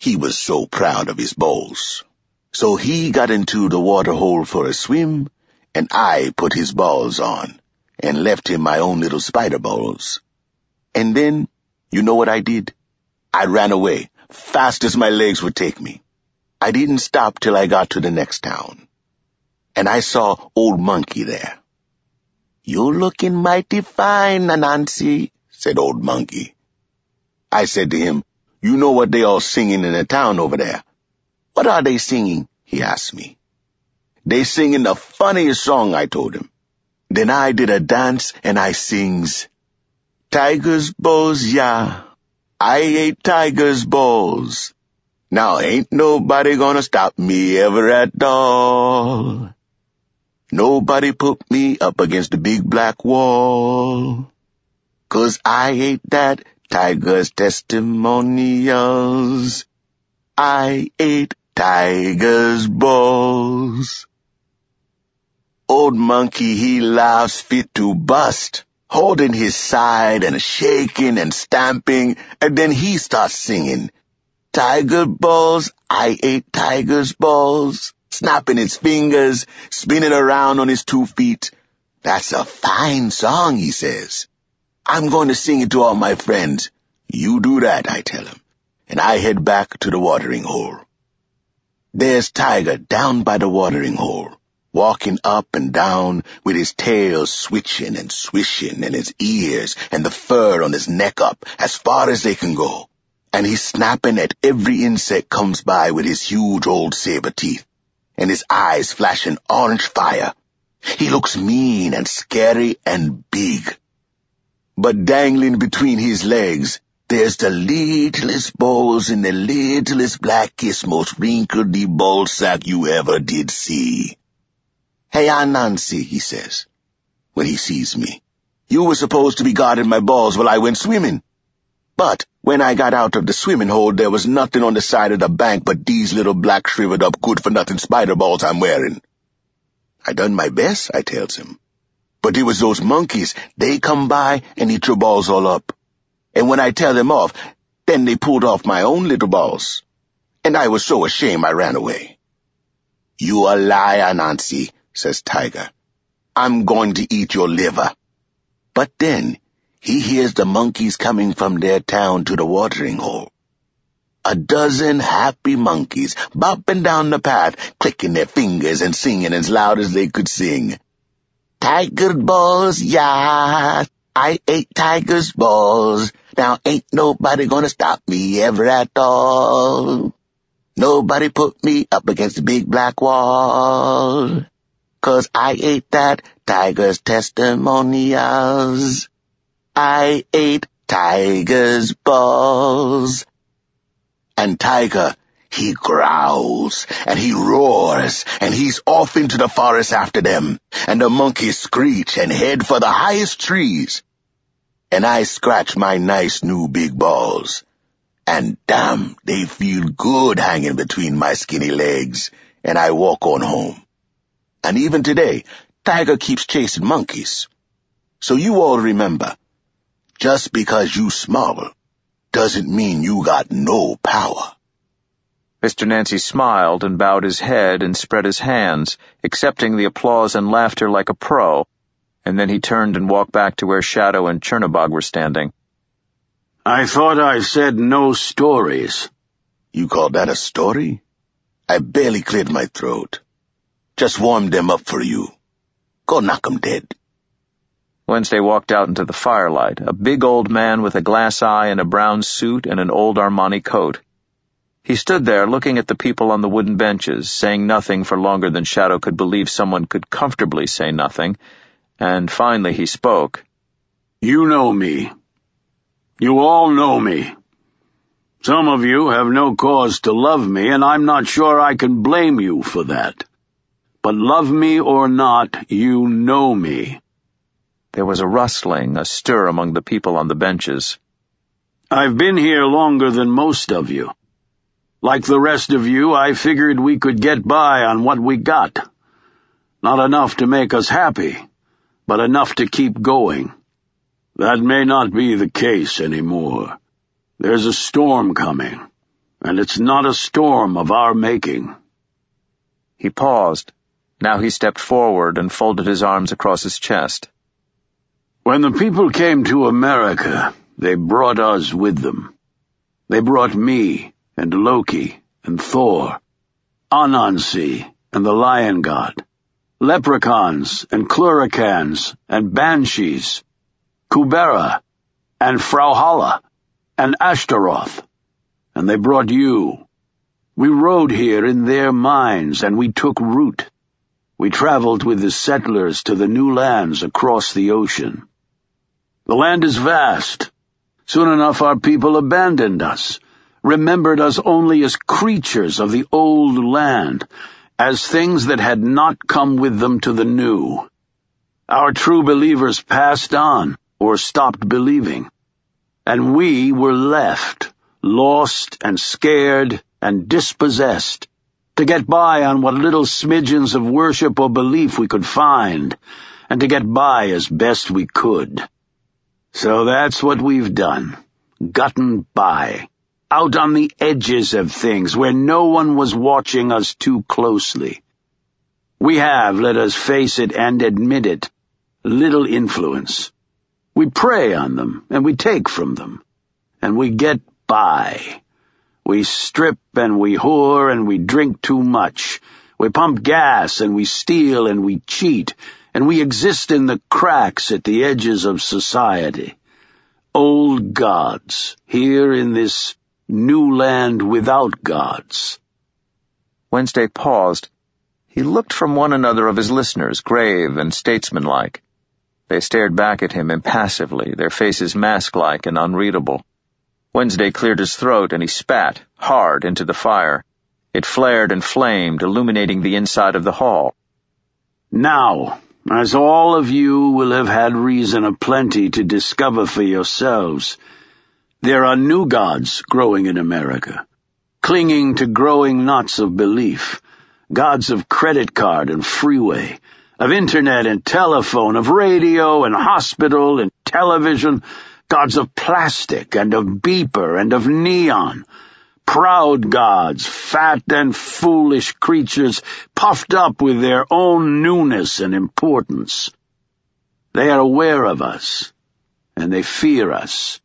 He was so proud of his balls. So he got into the water hole for a swim, and I put his balls on and left him my own little spider balls. And then, you know what I did? I ran away, fast as my legs would take me. I didn't stop till I got to the next town. And I saw Old Monkey there. "You're looking mighty fine, Anansi," said Old Monkey. I said to him, "You know what they all singing in the town over there?" "What are they singing?" he asked me. "They singing the funniest song," I told him. Then I did a dance and I sings, "Tiger's balls, yeah, I ate tiger's balls. Now ain't nobody gonna stop me ever at all. Nobody put me up against the big black wall, 'cause I ate that tiger's testimonials. I ate tiger's balls." Old Monkey, he laughs fit to bust, holding his side and shaking and stamping, and then he starts singing, "Tiger balls, I ate tiger's balls," snapping his fingers, spinning around on his 2 feet. "That's a fine song," he says. "I'm going to sing it to all my friends." "You do that," I tell him, and I head back to the watering hole. There's Tiger down by the watering hole, walking up and down with his tail switching and swishing and his ears and the fur on his neck up as far as they can go. And he's snapping at every insect comes by with his huge old saber teeth, and his eyes flashing orange fire. He looks mean and scary and big. But dangling between his legs, there's the littlest balls in the littlest, blackest, most wrinkledy ball sack you ever did see. "Hey, Anansi," he says, when he sees me. "You were supposed to be guarding my balls while I went swimming. But when I got out of the swimming hole, there was nothing on the side of the bank but these little black shriveled up good-for-nothing spider balls I'm wearing." "I done my best," I tells him. "But it was those monkeys. They come by and eat your balls all up. And when I tell them off, then they pulled off my own little balls. And I was so ashamed I ran away." "You a liar, Nancy," says Tiger. "I'm going to eat your liver." But then he hears the monkeys coming from their town to the watering hole. 12 happy monkeys bopping down the path, clicking their fingers and singing as loud as they could sing. "Tiger balls, yeah, I ate tiger's balls. Now ain't nobody gonna stop me ever at all. Nobody put me up against the big black wall, 'cause I ate that tiger's testimonials. I ate tiger's balls." And Tiger, he growls, and he roars, and he's off into the forest after them, and the monkeys screech and head for the highest trees. And I scratch my nice new big balls, and damn, they feel good hanging between my skinny legs, and I walk on home. And even today, Tiger keeps chasing monkeys. So you all remember, just because you small doesn't mean you got no power. Mr. Nancy smiled and bowed his head and spread his hands, accepting the applause and laughter like a pro, and then he turned and walked back to where Shadow and Chernobog were standing. "I thought I said no stories." "You call that a story?" I barely cleared my throat. "Just warmed them up for you. Go knock 'em dead." Wednesday walked out into the firelight, a big old man with a glass eye and a brown suit and an old Armani coat. He stood there looking at the people on the wooden benches, saying nothing for longer than Shadow could believe someone could comfortably say nothing, and finally he spoke. "You know me. You all know me. Some of you have no cause to love me, and I'm not sure I can blame you for that. But love me or not, you know me." There was a rustling, a stir among the people on the benches. "I've been here longer than most of you. Like the rest of you, I figured we could get by on what we got. Not enough to make us happy, but enough to keep going. That may not be the case anymore. There's a storm coming, and it's not a storm of our making." He paused. Now he stepped forward and folded his arms across his chest. "When the people came to America, they brought us with them. They brought me and Loki and Thor, Anansi and the Lion God, leprechauns and cluricans and banshees, Kubera and Frauhala and Ashtaroth, and they brought you. We rode here in their mines, and we took root. We traveled with the settlers to the new lands across the ocean. The land is vast. Soon enough our people abandoned us, remembered us only as creatures of the old land, as things that had not come with them to the new. Our true believers passed on, or stopped believing, and we were left, lost and scared and dispossessed, to get by on what little smidgens of worship or belief we could find, and to get by as best we could. So that's what we've done, gotten by, out on the edges of things where no one was watching us too closely. We have, let us face it and admit it, little influence. We prey on them, and we take from them, and we get by. We strip and we whore and we drink too much. We pump gas and we steal and we cheat, and we exist in the cracks at the edges of society. Old gods, here in this new land without gods." Wednesday paused. He looked from one another of his listeners, grave and statesmanlike. They stared back at him impassively, their faces mask-like and unreadable. Wednesday cleared his throat, and he spat, hard, into the fire. It flared and flamed, illuminating the inside of the hall. "Now, as all of you will have had reason aplenty to discover for yourselves, there are new gods growing in America, clinging to growing knots of belief, gods of credit card and freeway, of internet and telephone, of radio and hospital and television, gods of plastic and of beeper and of neon, proud gods, fat and foolish creatures puffed up with their own newness and importance. They are aware of us, and they fear us,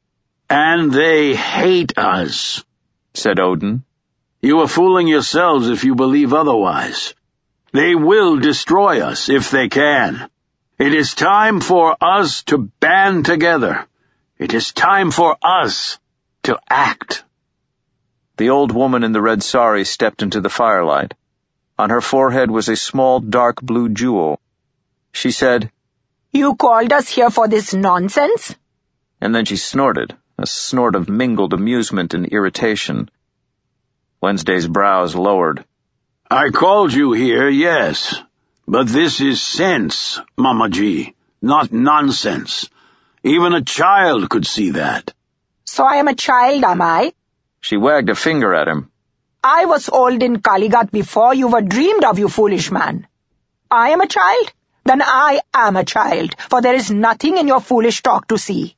and they hate us," said Odin. "You are fooling yourselves if you believe otherwise. They will destroy us if they can. It is time for us to band together. It is time for us to act." The old woman in the red sari stepped into the firelight. On her forehead was a small dark blue jewel. She said, "You called us here for this nonsense?" And then she snorted, a snort of mingled amusement and irritation. Wednesday's brows lowered. "I called you here, yes, but this is sense, Mamaji, not nonsense. Even a child could see that." "So I am a child, am I?" She wagged a finger at him. "I was old in Kaligat before you were dreamed of, you foolish man. I am a child? Then I am a child, for there is nothing in your foolish talk to see."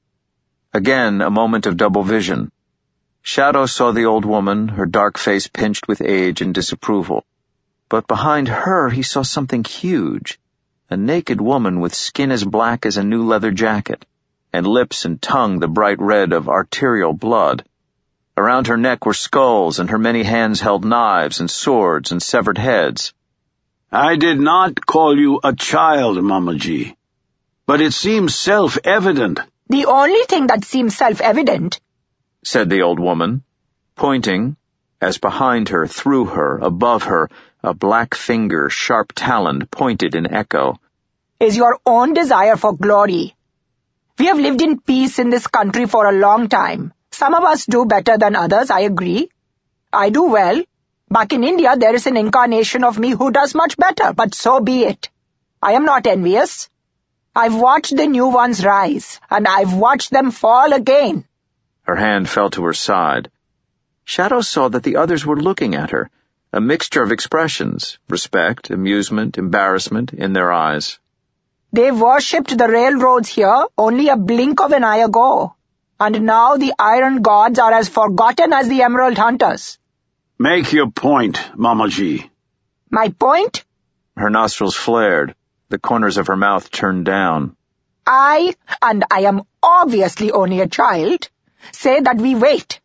Again, a moment of double vision. Shadow saw the old woman, her dark face pinched with age and disapproval. But behind her he saw something huge, a naked woman with skin as black as a new leather jacket, and lips and tongue the bright red of arterial blood. Around her neck were skulls, and her many hands held knives and swords and severed heads. "I did not call you a child, Mamaji, but it seems self-evident." "The only thing that seems self-evident," said the old woman, pointing, as behind her, through her, above her, a black finger, sharp-taloned, pointed in echo, "is your own desire for glory. We have lived in peace in this country for a long time. Some of us do better than others, I agree. I do well. Back in India, there is an incarnation of me who does much better, but so be it. I am not envious. I've watched the new ones rise, and I've watched them fall again." Her hand fell to her side. Shadow saw that the others were looking at her, a mixture of expressions, respect, amusement, embarrassment, in their eyes. "They worshipped the railroads here only a blink of an eye ago. And now the iron gods are as forgotten as the emerald hunters. Make your point, Mamaji. My point? Her nostrils flared. The corners of her mouth turned down. And I am obviously only a child, say that we wait.